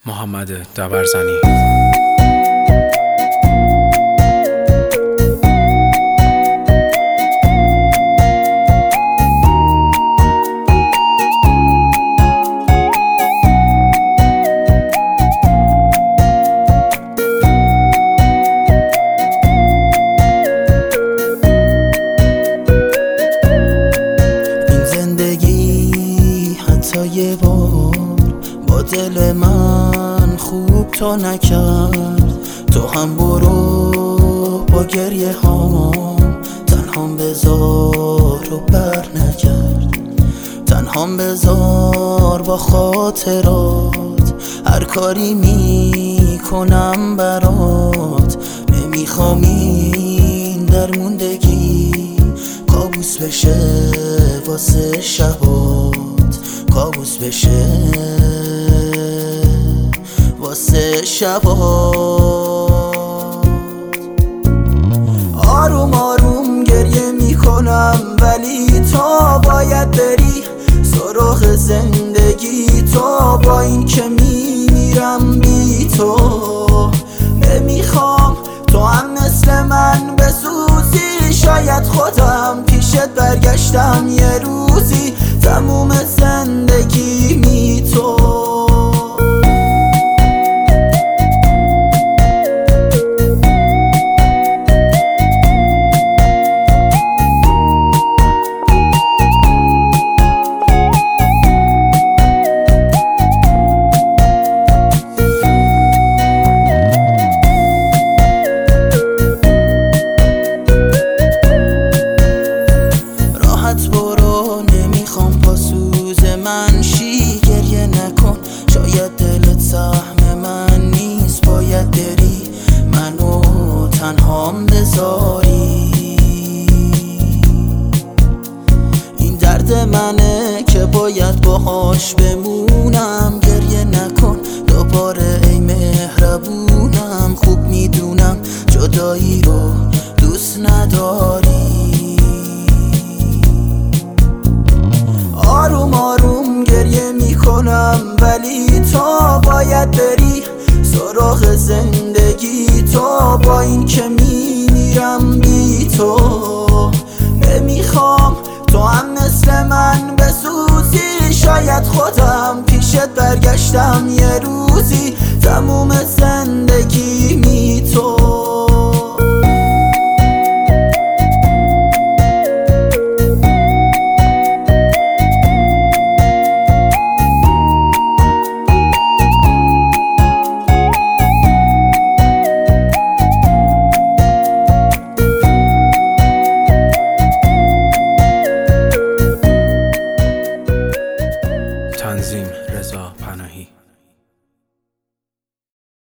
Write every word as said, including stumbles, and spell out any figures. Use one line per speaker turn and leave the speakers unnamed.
محمد دبرزنی.
این زندگی حتی یه بار با دل من خوب تو نکرد. تو هم برو با گریه هام، تنهام بذار و بر نگرد. تنهام بذار با خاطرات، هر کاری میکنم برات. نمیخوام این درموندگی کابوس بشه واسه شبات، کابوس بشه واسه شبات. آروم آروم گریه میکنم ولی تو باید بری سراغ زندگی. تو با این که میمیرم بی تو. نمیخوام تو هم مثل من بسوزی، شاید خودم پیشت برگشتم یه روزی. تموم زندگی می تو. برو نمیخوام پاسوز من شی، گریه نکن شاید دلت سهم من نیست. باید بری منو تنهام بذاری. این درد منه که باید باهاش بمونم. گریه نکن دوباره ای مهربونم. خوب میدونم جدایی رو دوست نداری. آروم آروم گریه میکنم ولی تو باید بری سراغ زندگی. تو با این که میمیرم بی تو. نمیخوام تو هم مثل من بسوزی، شاید خودم پیشت برگشتم یه روزی. تموم زندگی می تو.
تنظیم رضا پناهی.